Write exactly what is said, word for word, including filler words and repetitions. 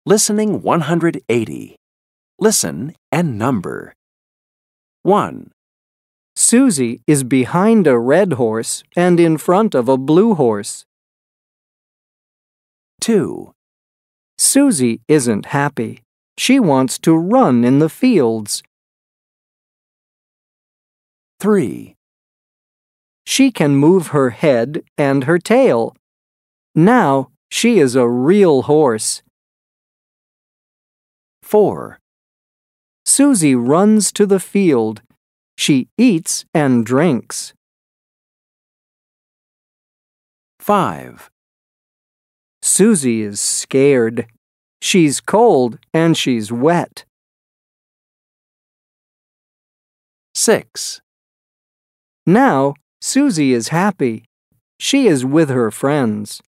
Listening one hundred eighty. Listen and number. one, Susie is behind a red horse and in front of a blue horse. two, Susie isn't happy. She wants to run in the fields. three, She can move her head and her tail. Now she is a real horse. four, Susie runs to the field. She eats and drinks. five, Susie is scared. She's cold and she's wet. six, Now Susie is happy. She is with her friends.